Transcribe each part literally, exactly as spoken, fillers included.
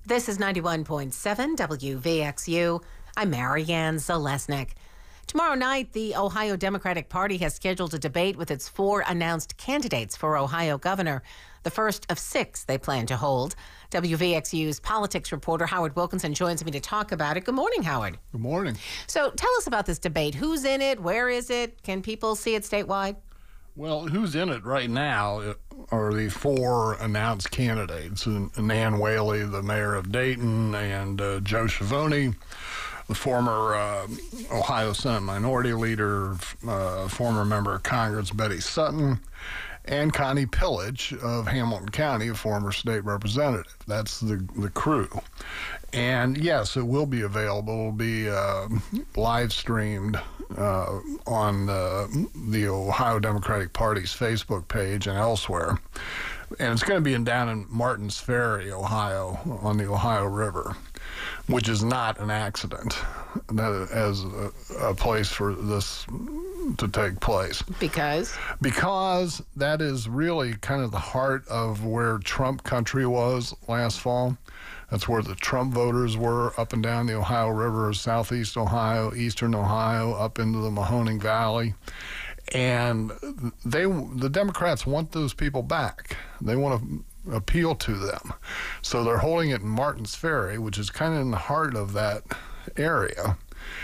This is ninety-one point seven W V X U. I'm Marianne Zalesnik. Tomorrow night, the Ohio Democratic Party has scheduled a debate with its four announced candidates for Ohio governor, the first of six they plan to hold. W V X U's politics reporter Howard Wilkinson joins me to talk about it. Good morning, Howard. Good morning. So tell us about this debate. Who's in it? Where is it? Can people see it statewide? Well, who's in it right now are the four announced candidates. Nan Whaley, the mayor of Dayton, and uh, Joe Schiavone, the former uh, Ohio Senate Minority Leader, uh, former member of Congress Betty Sutton, and Connie Pillage of Hamilton County, a former state representative. That's the the crew. And yes, it will be available. It will be uh, live streamed uh, on uh, the Ohio Democratic Party's Facebook page and elsewhere. And it's going to be in, down in Martins Ferry, Ohio, on the Ohio River, which is not an accident that as a, a place for this to take place. Because? Because that is really kind of the heart of where Trump country was last fall. That's where the Trump voters were, up and down the Ohio River, southeast Ohio, eastern Ohio, up into the Mahoning Valley. And they, the Democrats want those people back. They want to appeal to them. So they're holding it in Martins Ferry, which is kind of in the heart of that area.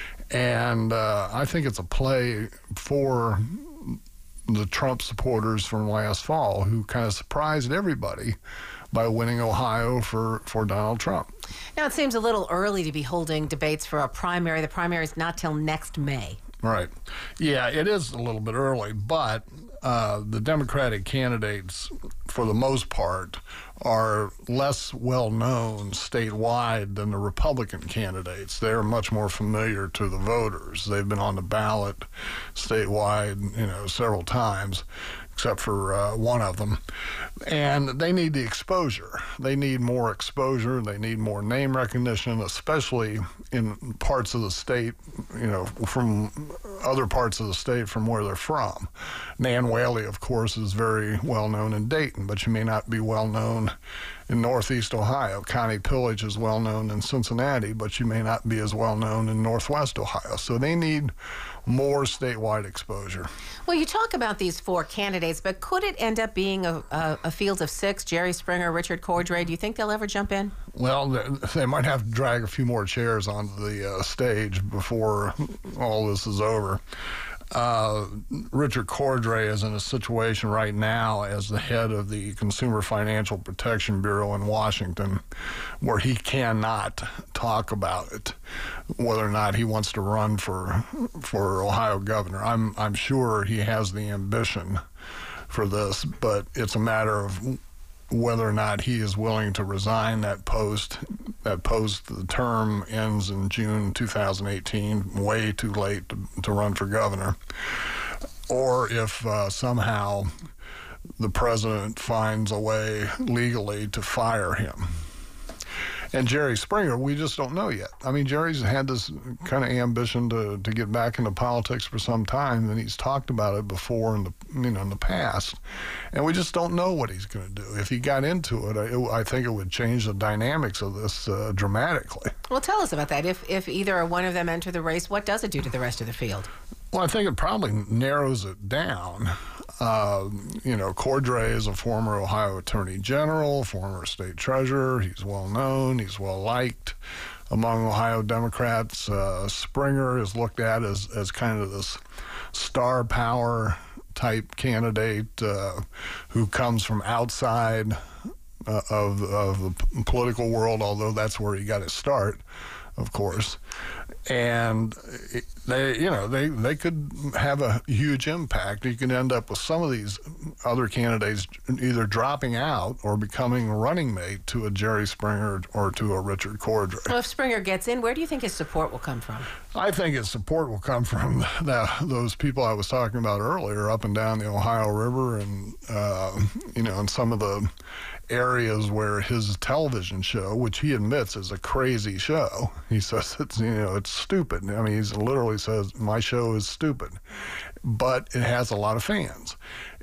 And uh, I think it's a play for the Trump supporters from last fall, who kind of surprised everybody by winning Ohio for, for Donald Trump. Now, it seems a little early to be holding debates for a primary. The primary is not till next May. Right. Yeah, it is a little bit early, but uh, the Democratic candidates, for the most part, are less well-known statewide than the Republican candidates. They're much more familiar to the voters. They've been on the ballot statewide, you know, several times, except for uh, one of them. And they need the exposure. They need more exposure. They need more name recognition, especially in parts of the state, you know, from other parts of the state from where they're from. Nan Whaley, of course, is very well known in Dayton, but you may not be well known in Northeast Ohio. Connie Pillage is well known in Cincinnati, but you may not be as well known in Northwest Ohio. So they need more statewide exposure. Well, you talk about these four candidates, but could it end up being a, a, a field of six? Jerry Springer, Richard Cordray, do you think they'll ever jump in? Well, they might have to drag a few more chairs onto the uh, stage before all this is over. Uh, Richard Cordray is in a situation right now as the head of the Consumer Financial Protection Bureau in Washington where he cannot talk about it, whether or not he wants to run for for Ohio governor. I'm I'm sure he has the ambition for this, but it's a matter of whether or not he is willing to resign that post. That post, the term ends in June two thousand eighteen, way too late to, to run for governor. Or if uh, somehow the president finds a way legally to fire him. And Jerry Springer, we just don't know yet. I mean, Jerry's had this kind of ambition to, to get back into politics for some time, and he's talked about it before in the you know in the past, and we just don't know what he's going to do. If he got into it, I, I think it would change the dynamics of this uh, dramatically. Well, tell us about that. If if either or one of them enter the race, what does it do to the rest of the field? Well, I think it probably narrows it down. Uh, you know, Cordray is a former Ohio Attorney General, former state treasurer. He's well known. He's well liked among Ohio Democrats. Uh, Springer is looked at as, as kind of this star power type candidate uh, who comes from outside uh, of, of the political world, although that's where he got his start, of course. And they, you know, they, they could have a huge impact. You can end up with some of these other candidates either dropping out or becoming a running mate to a Jerry Springer or to a Richard Cordray. Well, if Springer gets in, where do you think his support will come from? I think his support will come from the, those people I was talking about earlier up and down the Ohio River and, uh, you know, in some of the areas where his television show, which he admits is a crazy show, he says it's, you know, it's stupid. I mean, he literally says, my show is stupid, but it has a lot of fans.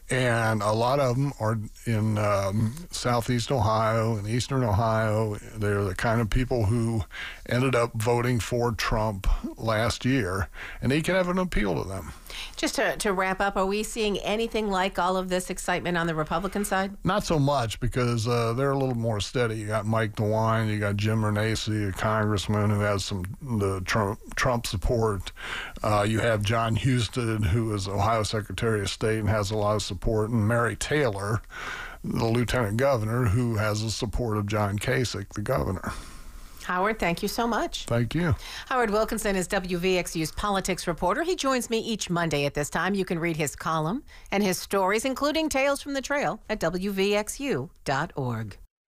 And a lot of them are in um, southeast Ohio and eastern Ohio. They're the kind of people who ended up voting for Trump last year, and he can have an appeal to them. Just to, to wrap up, are we seeing anything like all of this excitement on the Republican side? Not so much, because uh, they're a little more steady. You got Mike DeWine, you got Jim Renacci, a congressman who has some the Trump, Trump support. Uh, you have John Husted, who is Ohio Secretary of State and has a lot of support, and Mary Taylor, the lieutenant governor, who has the support of John Kasich, the governor. Howard, thank you so much. Thank you. Howard Wilkinson is W V X U's politics reporter. He joins me each Monday at this time. You can read his column and his stories, including Tales from the Trail, at W V X U dot org.